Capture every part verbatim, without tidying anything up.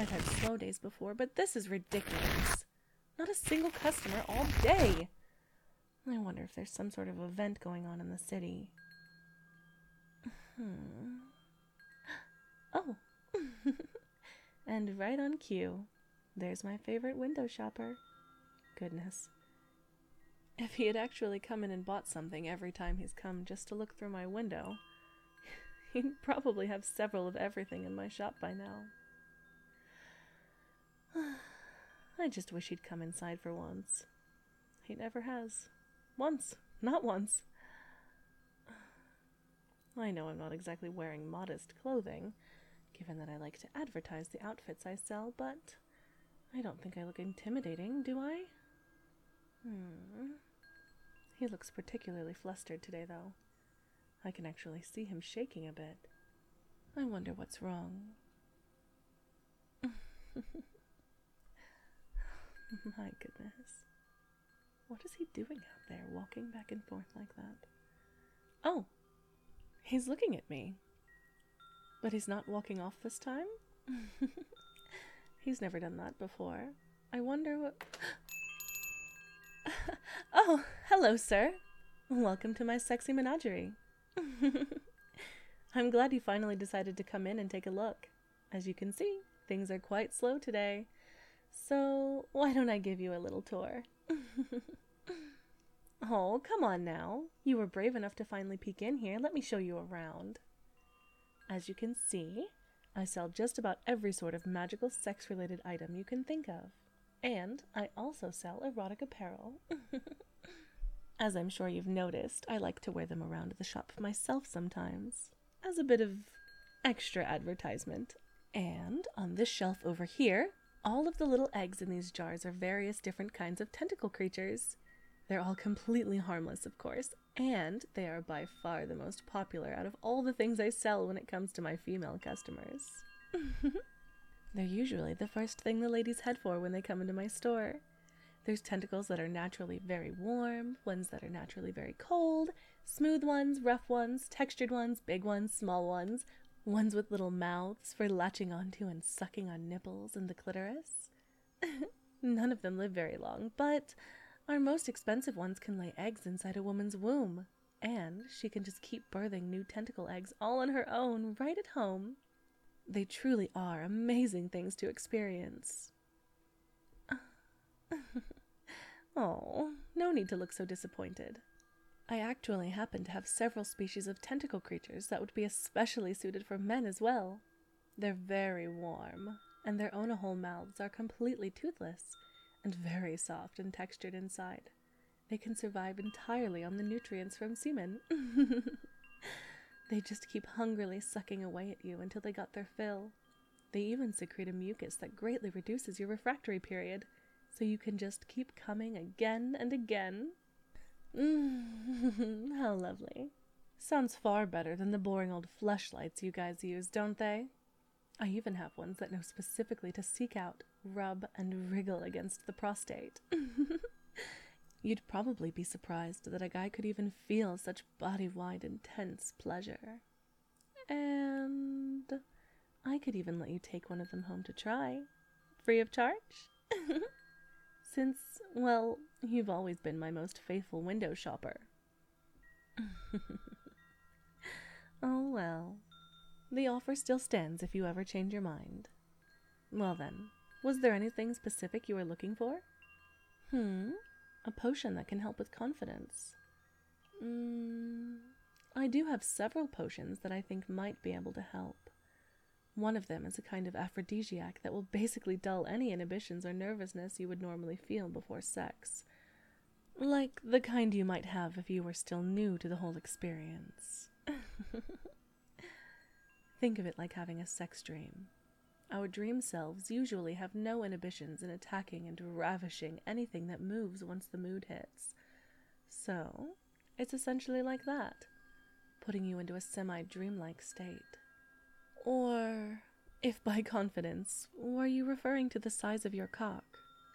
I've had slow days before, but this is ridiculous. Not a single customer all day. I wonder if there's some sort of event going on in the city. Hmm. Oh. And right on cue, there's my favorite window shopper. Goodness. If he had actually come in and bought something every time he's come just to look through my window, he'd probably have several of everything in my shop by now. I just wish he'd come inside for once. He never has. Once. Not once. I know I'm not exactly wearing modest clothing, given that I like to advertise the outfits I sell, but I don't think I look intimidating, do I? Hmm. He looks particularly flustered today, though. I can actually see him shaking a bit. I wonder what's wrong. My goodness. What is he doing out there, walking back and forth like that? Oh, he's looking at me. But he's not walking off this time? He's never done that before. I wonder what... Oh, hello, sir. Welcome to my sexy menagerie. I'm glad you finally decided to come in and take a look. As you can see, things are quite slow today. So, why don't I give you a little tour? Oh, come on now. You were brave enough to finally peek in here. Let me show you around. As you can see, I sell just about every sort of magical sex-related item you can think of. And I also sell erotic apparel. As I'm sure you've noticed, I like to wear them around the shop myself sometimes, as a bit of extra advertisement. And on this shelf over here, all of the little eggs in these jars are various different kinds of tentacle creatures. They're all completely harmless, of course, and they are by far the most popular out of all the things I sell when it comes to my female customers. They're usually the first thing the ladies head for when they come into my store. There's tentacles that are naturally very warm, ones that are naturally very cold, smooth ones, rough ones, textured ones, big ones, small ones, ones with little mouths for latching onto and sucking on nipples and the clitoris. None of them live very long, but our most expensive ones can lay eggs inside a woman's womb, and she can just keep birthing new tentacle eggs all on her own right at home. They truly are amazing things to experience. Oh, no need to look so disappointed. I actually happen to have several species of tentacle creatures that would be especially suited for men as well. They're very warm, and their own-a-hole mouths are completely toothless and very soft and textured inside. They can survive entirely on the nutrients from semen. They just keep hungrily sucking away at you until they got their fill. They even secrete a mucus that greatly reduces your refractory period, so you can just keep coming again and again. Mm, how lovely. Sounds far better than the boring old fleshlights you guys use, don't they? I even have ones that know specifically to seek out, rub, and wriggle against the prostate. You'd probably be surprised that a guy could even feel such body-wide intense pleasure. And I could even let you take one of them home to try, free of charge. Since, well, you've always been my most faithful window shopper. Oh well, the offer still stands if you ever change your mind. Well then, was there anything specific you were looking for? Hmm, a potion that can help with confidence. Hmm, I do have several potions that I think might be able to help. One of them is a kind of aphrodisiac that will basically dull any inhibitions or nervousness you would normally feel before sex. Like the kind you might have if you were still new to the whole experience. Think of it like having a sex dream. Our dream selves usually have no inhibitions in attacking and ravishing anything that moves once the mood hits. So, it's essentially like that, putting you into a semi-dreamlike state. Or, if by confidence, were you referring to the size of your cock?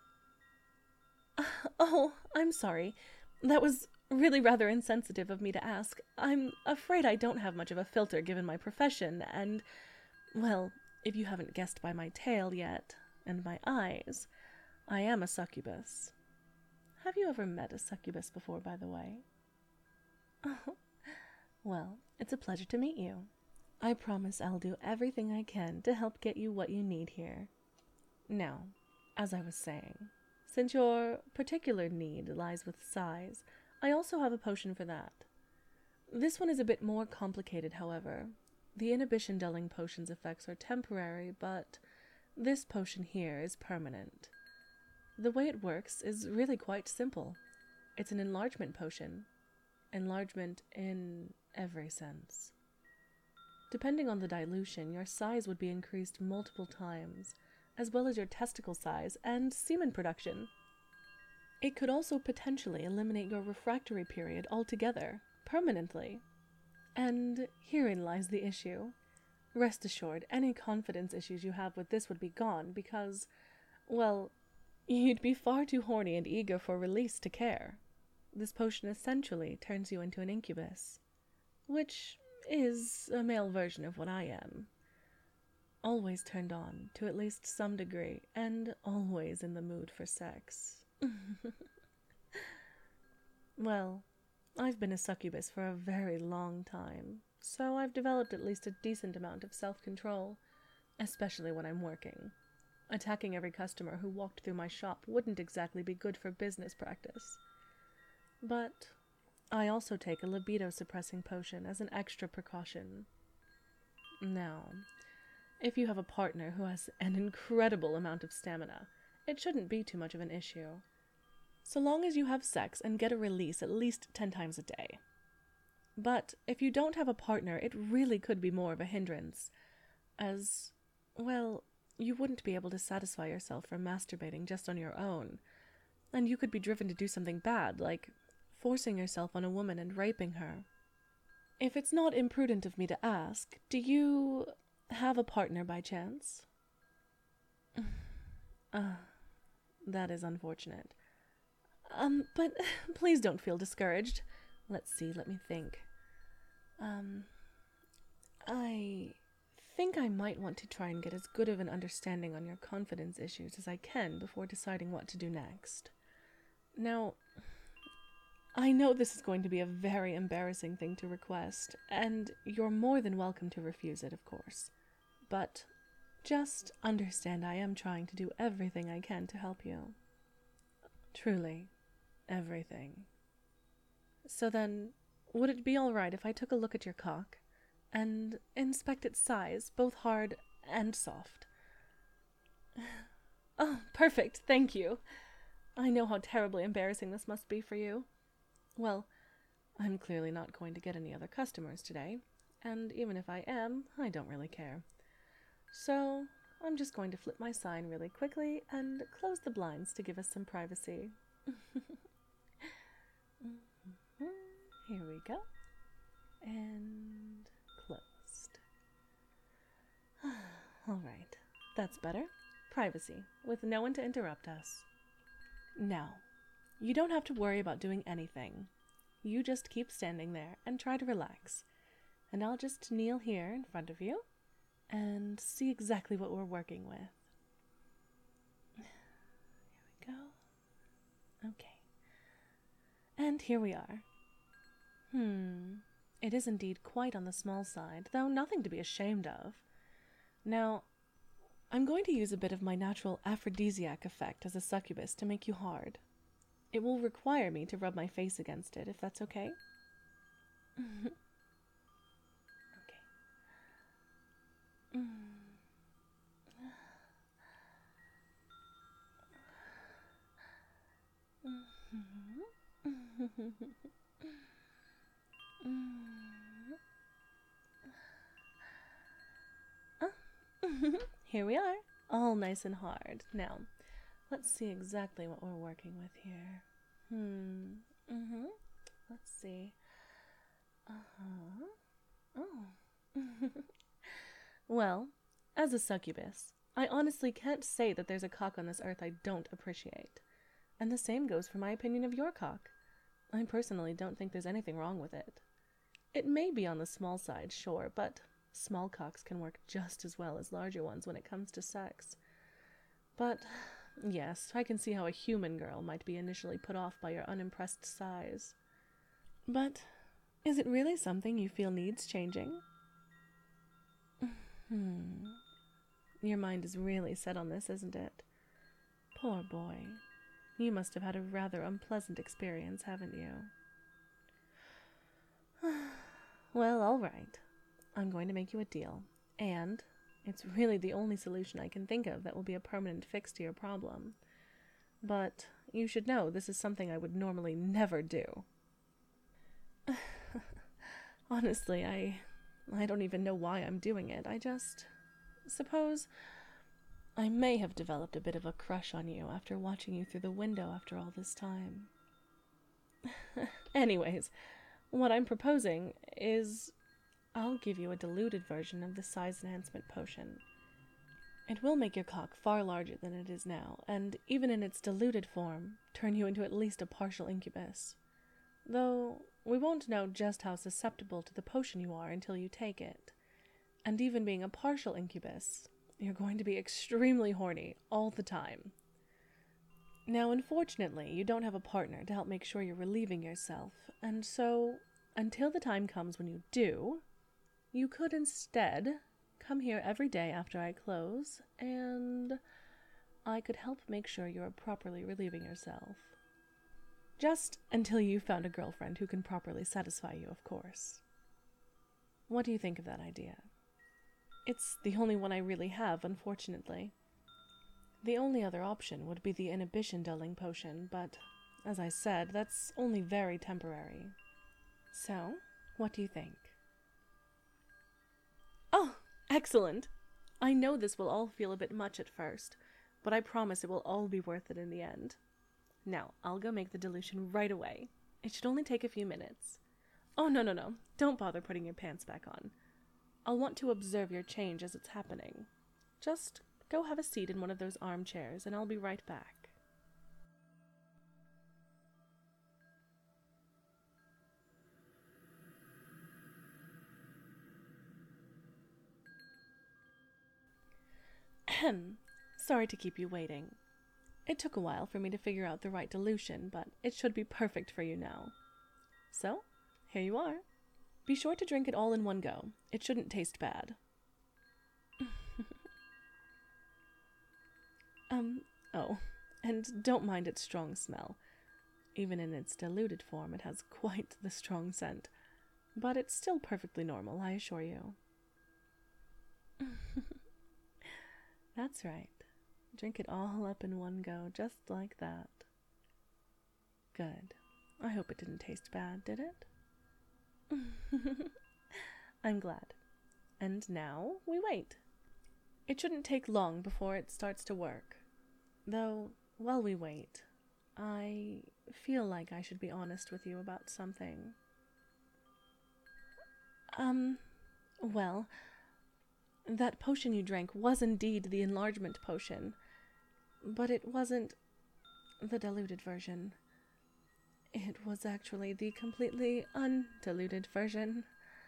Oh, I'm sorry. That was really rather insensitive of me to ask. I'm afraid I don't have much of a filter given my profession, and, well, if you haven't guessed by my tail yet, and my eyes, I am a succubus. Have you ever met a succubus before, by the way? Oh, well, it's a pleasure to meet you. I promise I'll do everything I can to help get you what you need here. Now, as I was saying, since your particular need lies with size, I also have a potion for that. This one is a bit more complicated, however. The inhibition dulling potion's effects are temporary, but this potion here is permanent. The way it works is really quite simple. It's an enlargement potion. Enlargement in every sense. Depending on the dilution, your size would be increased multiple times, as well as your testicle size and semen production. It could also potentially eliminate your refractory period altogether, permanently. And herein lies the issue. Rest assured, any confidence issues you have with this would be gone because, well, you'd be far too horny and eager for release to care. This potion essentially turns you into an incubus, which is a male version of what I am. Always turned on, to at least some degree, and always in the mood for sex. Well, I've been a succubus for a very long time, so I've developed at least a decent amount of self-control, especially when I'm working. Attacking every customer who walked through my shop wouldn't exactly be good for business practice. But I also take a libido-suppressing potion as an extra precaution. Now, if you have a partner who has an incredible amount of stamina, it shouldn't be too much of an issue, so long as you have sex and get a release at least ten times a day. But if you don't have a partner, it really could be more of a hindrance, as, well, you wouldn't be able to satisfy yourself from masturbating just on your own, and you could be driven to do something bad, like forcing yourself on a woman and raping her. If it's not imprudent of me to ask, do you have a partner by chance? Ah, uh, that is unfortunate. Um, but please don't feel discouraged. Let's see, let me think. Um, I think I might want to try and get as good of an understanding on your confidence issues as I can before deciding what to do next. Now, I know this is going to be a very embarrassing thing to request, and you're more than welcome to refuse it, of course. But just understand I am trying to do everything I can to help you. Truly, everything. So then, would it be all right if I took a look at your cock and inspect its size, both hard and soft? Oh, perfect, thank you. I know how terribly embarrassing this must be for you. Well, I'm clearly not going to get any other customers today, and even if I am, I don't really care. So, I'm just going to flip my sign really quickly and close the blinds to give us some privacy. Here we go. And closed. All right, that's better. Privacy, with no one to interrupt us. Now, you don't have to worry about doing anything. You just keep standing there and try to relax. And I'll just kneel here in front of you and see exactly what we're working with. Here we go. Okay. And here we are. Hmm. It is indeed quite on the small side, though nothing to be ashamed of. Now, I'm going to use a bit of my natural aphrodisiac effect as a succubus to make you hard. It will require me to rub my face against it, if that's okay. Okay. Mm. Here we are, all nice and hard. Now, let's see exactly what we're working with here. Hmm. Mm-hmm. Let's see. Uh-huh. Oh. Well, as a succubus, I honestly can't say that there's a cock on this earth I don't appreciate. And the same goes for my opinion of your cock. I personally don't think there's anything wrong with it. It may be on the small side, sure, but Small cocks can work just as well as larger ones when it comes to sex. But, yes, I can see how a human girl might be initially put off by your unimpressed size. But, is it really something you feel needs changing? Hmm. Your mind is really set on this, isn't it? Poor boy. You must have had a rather unpleasant experience, haven't you? Well, all right. I'm going to make you a deal, and it's really the only solution I can think of that will be a permanent fix to your problem. But you should know this is something I would normally never do. Honestly, I I don't even know why I'm doing it. I just suppose I may have developed a bit of a crush on you after watching you through the window after all this time. Anyways, what I'm proposing is I'll give you a diluted version of the size enhancement potion. It will make your cock far larger than it is now, and even in its diluted form, turn you into at least a partial incubus. Though we won't know just how susceptible to the potion you are until you take it. And even being a partial incubus, you're going to be extremely horny all the time. Now, unfortunately, you don't have a partner to help make sure you're relieving yourself, and so, until the time comes when you do, you could instead come here every day after I close, and I could help make sure you are properly relieving yourself. Just until you've found a girlfriend who can properly satisfy you, of course. What do you think of that idea? It's the only one I really have, unfortunately. The only other option would be the inhibition dulling potion, but, as I said, that's only very temporary. So, what do you think? Oh, excellent! I know this will all feel a bit much at first, but I promise it will all be worth it in the end. Now, I'll go make the dilution right away. It should only take a few minutes. Oh, no, no, no. Don't bother putting your pants back on. I'll want to observe your change as it's happening. Just go have a seat in one of those armchairs, and I'll be right back. Ahem. Sorry to keep you waiting. It took a while for me to figure out the right dilution, but it should be perfect for you now. So, here you are. Be sure to drink it all in one go. It shouldn't taste bad. um, oh, and don't mind its strong smell. Even in its diluted form, it has quite the strong scent. But it's still perfectly normal, I assure you. That's right. Drink it all up in one go, just like that. Good. I hope it didn't taste bad, did it? I'm glad. And now we wait. It shouldn't take long before it starts to work. Though, while we wait, I feel like I should be honest with you about something. Um, well, that potion you drank was indeed the enlargement potion, but it wasn't the diluted version. It was actually the completely undiluted version.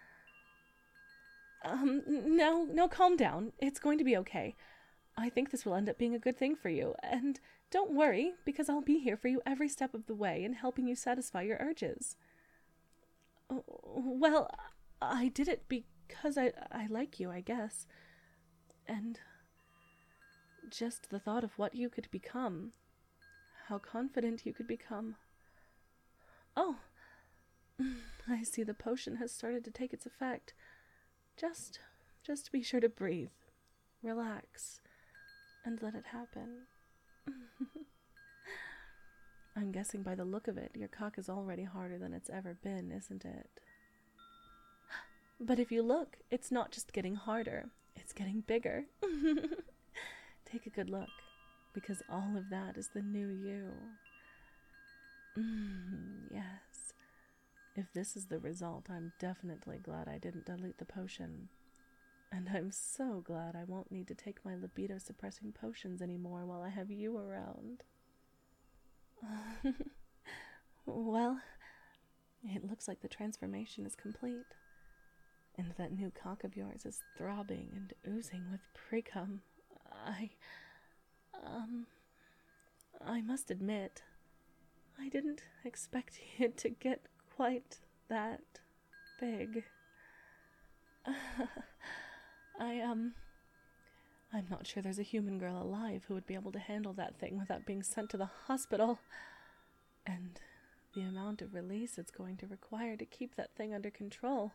Um, now, now calm down. It's going to be okay. I think this will end up being a good thing for you, and don't worry, because I'll be here for you every step of the way in helping you satisfy your urges. Well, I did it because I, I like you, I guess. And just the thought of what you could become, how confident you could become. Oh, I see the potion has started to take its effect. Just, just be sure to breathe, relax, and let it happen. I'm guessing by the look of it, your cock is already harder than it's ever been, isn't it? But if you look, it's not just getting harder, it's getting bigger. Take a good look, because all of that is the new you. Mm, yes. If this is the result, I'm definitely glad I didn't dilute the potion. And I'm so glad I won't need to take my libido-suppressing potions anymore while I have you around. Well, it looks like the transformation is complete. And that new cock of yours is throbbing and oozing with precum. I, um, I must admit, I didn't expect it to get quite that big. I, um, I'm not sure there's a human girl alive who would be able to handle that thing without being sent to the hospital. And the amount of release it's going to require to keep that thing under control.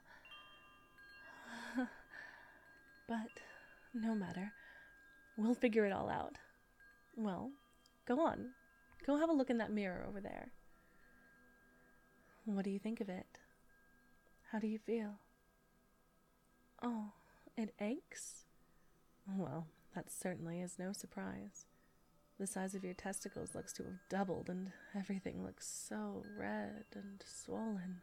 But no matter. We'll figure it all out. Well, go on. Go have a look in that mirror over there. What do you think of it? How do you feel? Oh, it aches? Well, that certainly is no surprise. The size of your testicles looks to have doubled, and everything looks so red and swollen.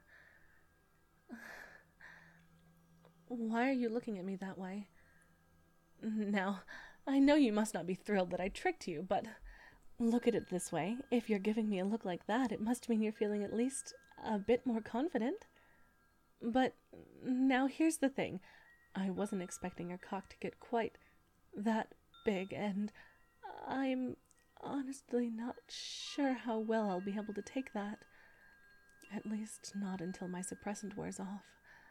Why are you looking at me that way? Now, I know you must not be thrilled that I tricked you, but look at it this way. If you're giving me a look like that, it must mean you're feeling at least a bit more confident. But now here's the thing. I wasn't expecting your cock to get quite that big, and I'm honestly not sure how well I'll be able to take that. At least not until my suppressant wears off.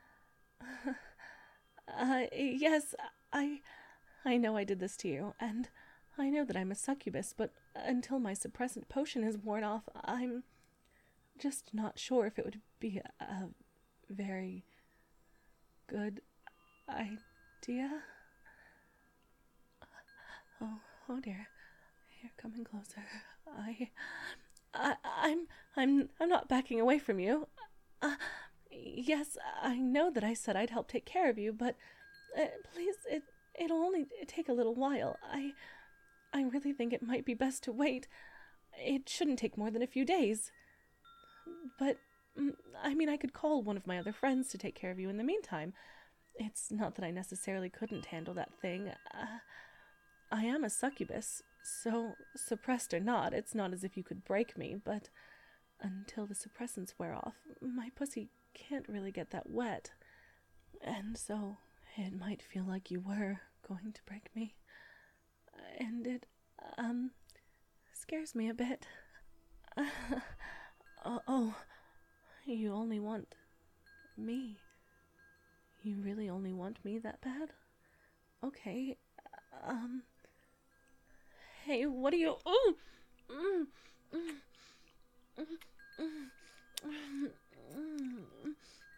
uh, yes, I... I know I did this to you, and I know that I'm a succubus, but until my suppressant potion is worn off, I'm just not sure if it would be a, a very good idea. Oh, oh dear. You're coming closer. I, I, I'm, I'm, I'm not backing away from you. Uh, yes, I know that I said I'd help take care of you, but uh, please, it, it'll only take a little while. I, I really think it might be best to wait. It shouldn't take more than a few days. But, I mean, I could call one of my other friends to take care of you in the meantime. It's not that I necessarily couldn't handle that thing. Uh, I am a succubus, so suppressed or not, it's not as if you could break me, but until the suppressants wear off, my pussy can't really get that wet. And so it might feel like you were going to break me. And it, um, scares me a bit. Uh, oh, oh, you only want me. You really only want me that bad? Okay, um... Hey, what are you... Ooh! Mm, mm, mm, mm, mm, mm,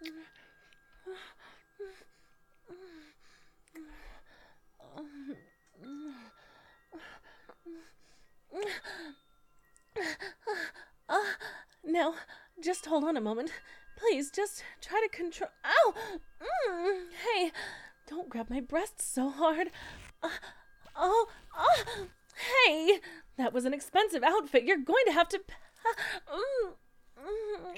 uh, now, just hold on a moment. Please, just try to control... Ow! Mm, hey, don't grab my breasts so hard. Uh, oh, oh, hey! That was an expensive outfit. You're going to have to... Uh, mm,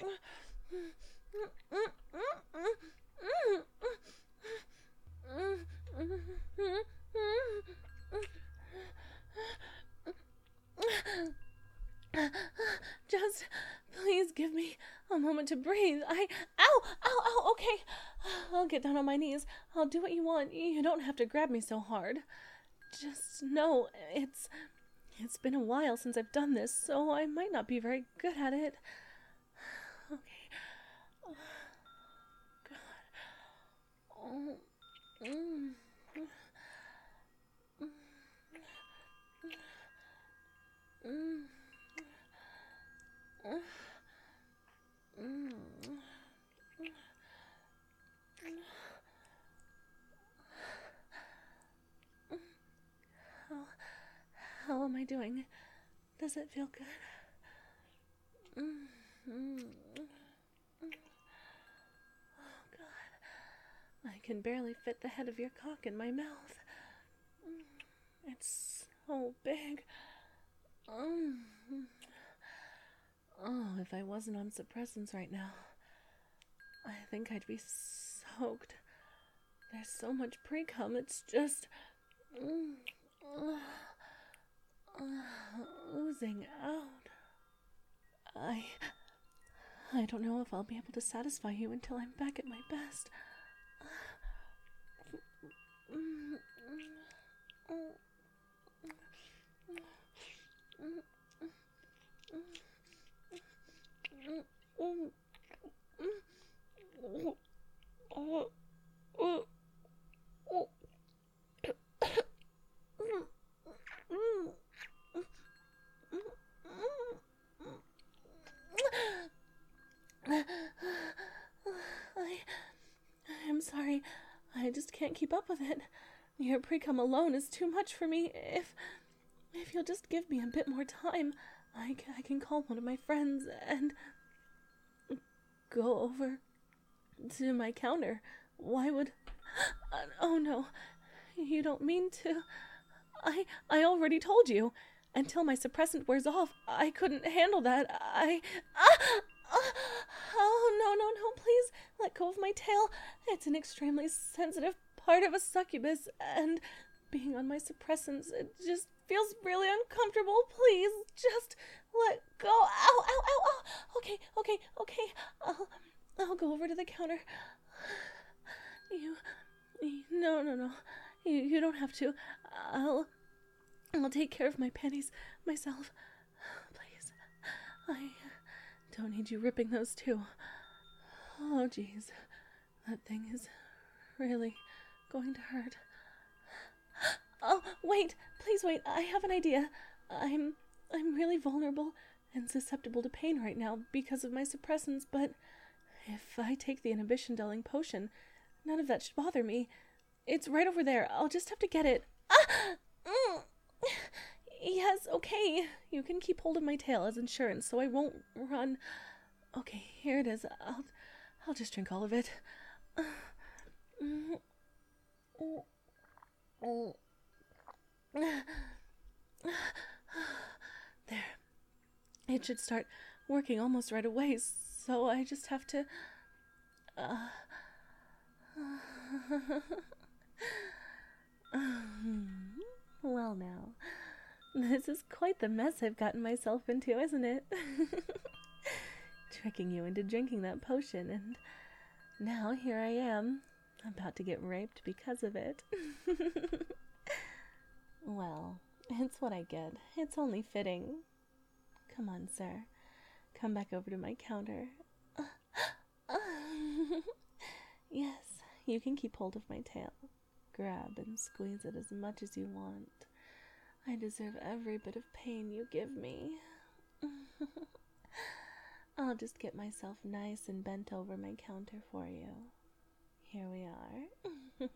just please give me a moment to breathe. I... Ow! Ow! Ow! Okay. I'll get down on my knees. I'll do what you want. You don't have to grab me so hard. Just know it's... It's been a while since I've done this, so I might not be very good at it. Okay. Oh, God. Oh. Mm. Mm. Mm. How, how am I doing? Does it feel good? Mm. Mm. Oh, God. I can barely fit the head of your cock in my mouth. It's so big. Um, oh, if I wasn't on suppressants right now, I think I'd be soaked. There's so much pre-cum, it's just mm, uh, uh, oozing out. I, I don't know if I'll be able to satisfy you until I'm back at my best. I, I'm sorry. I just can't keep up with it. Your pre-cum alone is too much for me. If, if you'll just give me a bit more time, I can, I can call one of my friends and go over to my counter. Why would... Uh, oh no, you don't mean to... I, I already told you. Until my suppressant wears off, I couldn't handle that. I... Ah! Ah! Oh, no, no, no, please let go of my tail. It's an extremely sensitive part of a succubus, and being on my suppressants, it just feels really uncomfortable. Please, just let go. Ow, ow, ow, ow. Okay, okay, okay. I'll, I'll go over to the counter. You, you no, no, no. You, you don't have to. I'll... I'll take care of my panties myself. Please. I don't need you ripping those too. Oh, jeez. That thing is really going to hurt. Oh, wait. Please wait. I have an idea. I'm I'm really vulnerable and susceptible to pain right now because of my suppressants, but if I take the inhibition dulling potion, none of that should bother me. It's right over there. I'll just have to get it. Ah! Mm. Yes, okay. You can keep hold of my tail as insurance so I won't run. Okay, here it is. I'll I'll just drink all of it. There. It should start working almost right away, so I just have to... Uh... Well now, this is quite the mess I've gotten myself into, isn't it? Tricking you into drinking that potion, and now here I am, about to get raped because of it. Well, it's what I get. It's only fitting. Come on, sir. Come back over to my counter. Yes, you can keep hold of my tail. Grab and squeeze it as much as you want. I deserve every bit of pain you give me. I'll just get myself nice and bent over my counter for you. Here we are.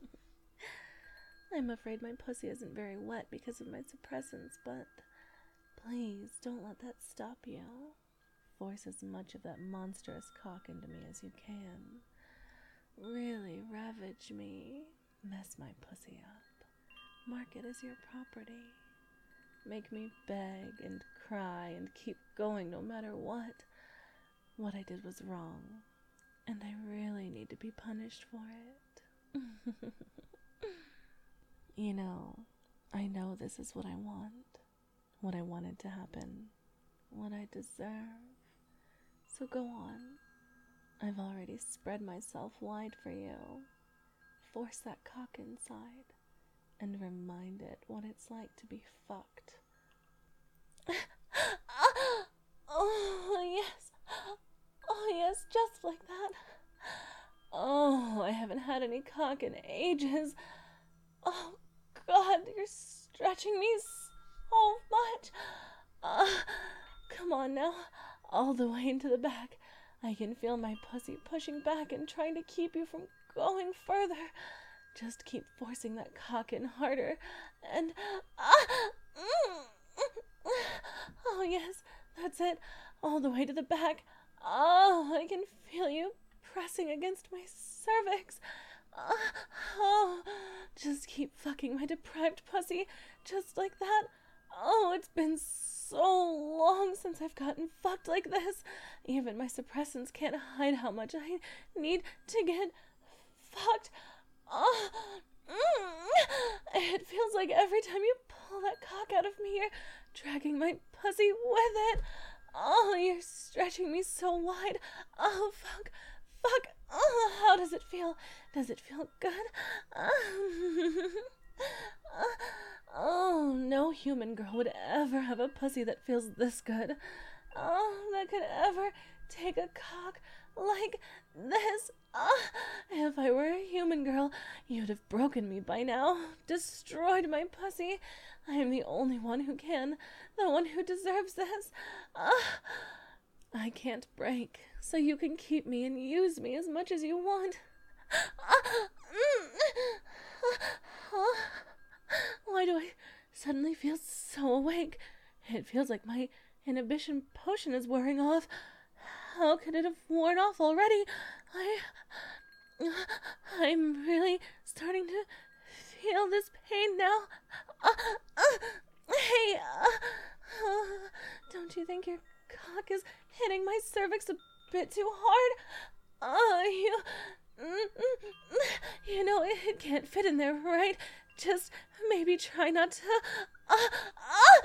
I'm afraid my pussy isn't very wet because of my suppressants, but please don't let that stop you. Force as much of that monstrous cock into me as you can. Really ravage me. Mess my pussy up. Mark it as your property. Make me beg and cry and keep going no matter what. What I did was wrong, and I really need to be punished for it. You know, I know this is what I want, what I wanted to happen, what I deserve. So go on. I've already spread myself wide for you. Force that cock inside and remind it what it's like to be fucked. Oh, yes. Oh, yes, just like that. Oh, I haven't had any cock in ages. Oh, God, you're stretching me so much. Uh, come on now, all the way into the back. I can feel my pussy pushing back and trying to keep you from going further. Just keep forcing that cock in harder. And... Ah, mm, mm, oh, yes, that's it. All the way to the back. Oh, I can feel you pressing against my cervix. Uh, oh, just keep fucking my deprived pussy. Just like that. Oh, it's been so long since I've gotten fucked like this. Even my suppressants can't hide how much I need to get fucked. Oh, mm, it feels like every time you pull that cock out of me, you're dragging my pussy with it. Oh, you're stretching me so wide. Oh, fuck, fuck. Oh, how does it feel? feel? Does it feel good? Oh, no human girl would ever have a pussy that feels this good. Oh, that could ever take a cock like this. Oh, if I were a human girl, you'd have broken me by now, destroyed my pussy. I am the only one who can, the one who deserves this. Oh, I can't break, so you can keep me and use me as much as you want. Why do I suddenly feel so awake? It feels like my inhibition potion is wearing off. How could it have worn off already? I... I'm really starting to feel this pain now. Uh, uh, hey, uh, uh, don't you think your cock is hitting my cervix a bit too hard? Uh, you... You know, it can't fit in there, right? Just maybe try not to... Uh, uh,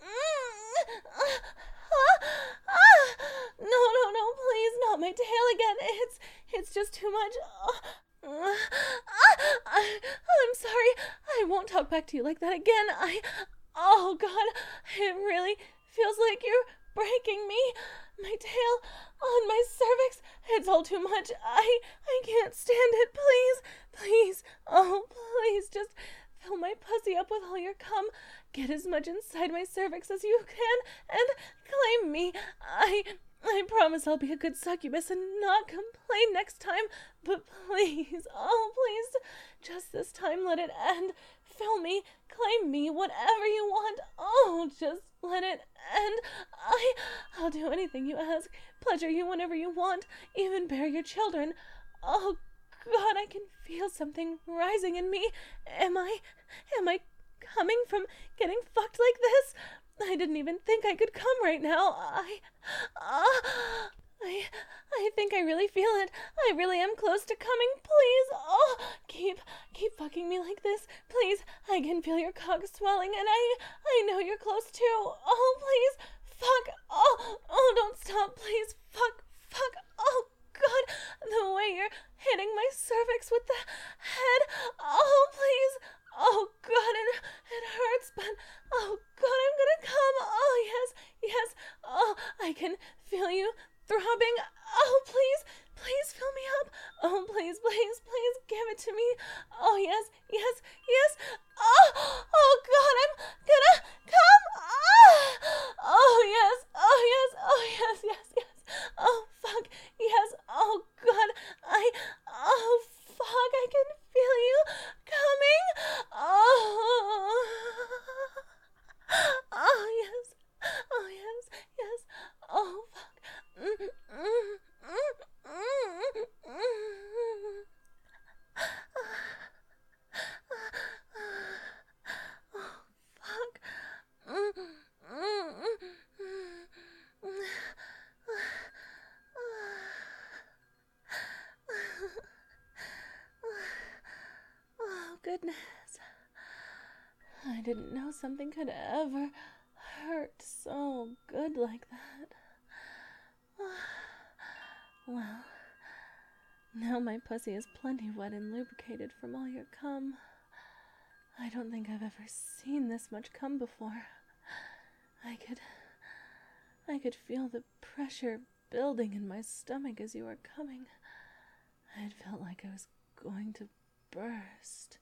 no, no, no, please, not my tail again. It's it's just too much. Uh, I, I'm sorry. I won't talk back to you like that again. I... Oh, God. It really feels like you're breaking me. My tail on my cervix. It's all too much. I... I can't stand it. Please. Please. Oh, please. Just fill my pussy up with all your cum. Get as much inside my cervix as you can and claim me. I... I promise I'll be a good succubus and not complain next time, but please, oh please, just this time let it end. Fill me, claim me, whatever you want. Oh, just let it end. I, I'll do anything you ask, pleasure you whenever you want, even bear your children. Oh God, I can feel something rising in me. Am I, am I coming from getting fucked like this? I didn't even think I could come right now. I, uh, I, I think I really feel it. I really am close to coming. Please, oh, keep, keep fucking me like this. Please, I can feel your cock swelling, and I, I know you're close too. Oh, please, fuck. Oh, oh, don't stop, please. Fuck, fuck. Oh, God, the way you're hitting my cervix with the head. Oh, please. Oh, God, it, it hurts, but, oh, God, I'm gonna come. Oh, yes, yes. Oh, I can feel you throbbing. Oh, please, please fill me up. Oh, please, please, please give it to me. Oh, yes, yes, yes. Oh, oh, God, I'm gonna come. Oh, oh, yes, oh, yes, oh, yes, yes, yes. Oh, fuck, yes, oh, God, I, oh, fuck, I can feel you coming. Oh, oh, yes, oh, yes, yes, oh, fuck. Mm, mm, mm, mm, mm. Oh, fuck. Mm, mm, mm. Oh, goodness. I didn't know something could ever hurt so good like that. Well, now my pussy is plenty wet and lubricated from all your cum. I don't think I've ever seen this much cum before. I could... I could feel the pressure building in my stomach as you were coming. It felt like I was going to burst.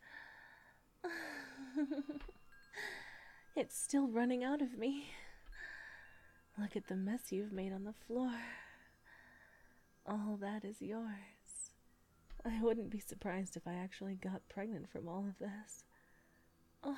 It's still running out of me. Look at the mess you've made on the floor. All that is yours. I wouldn't be surprised if I actually got pregnant from all of this. Oh.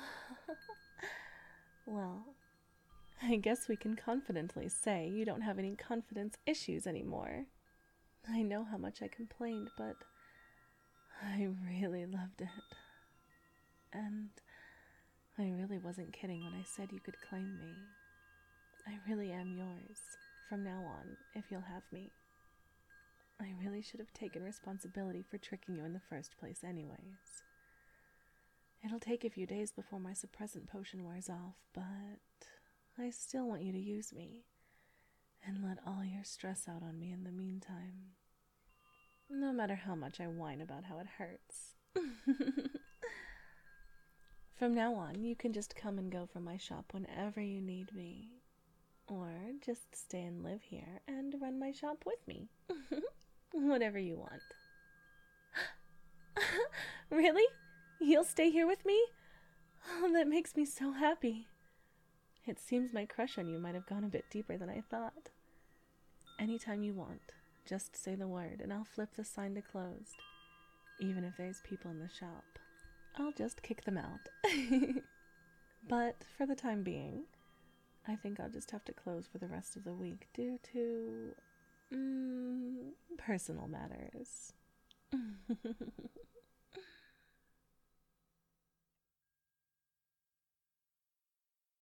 Well, I guess we can confidently say you don't have any confidence issues anymore. I know how much I complained, but I really loved it. And I really wasn't kidding when I said you could claim me. I really am yours, from now on, if you'll have me. I really should have taken responsibility for tricking you in the first place anyways. It'll take a few days before my suppressant potion wears off, but I still want you to use me, and let all your stress out on me in the meantime. no matter how much I whine about how it hurts. From now on, you can just come and go from my shop whenever you need me. Or just stay and live here and run my shop with me. Whatever you want. Really? You'll stay here with me? Oh, that makes me so happy. It seems my crush on you might have gone a bit deeper than I thought. Anytime you want, just say the word and I'll flip the sign to closed. Even if there's people in the shop, I'll just kick them out. But for the time being, I think I'll just have to close for the rest of the week due to mm, personal matters.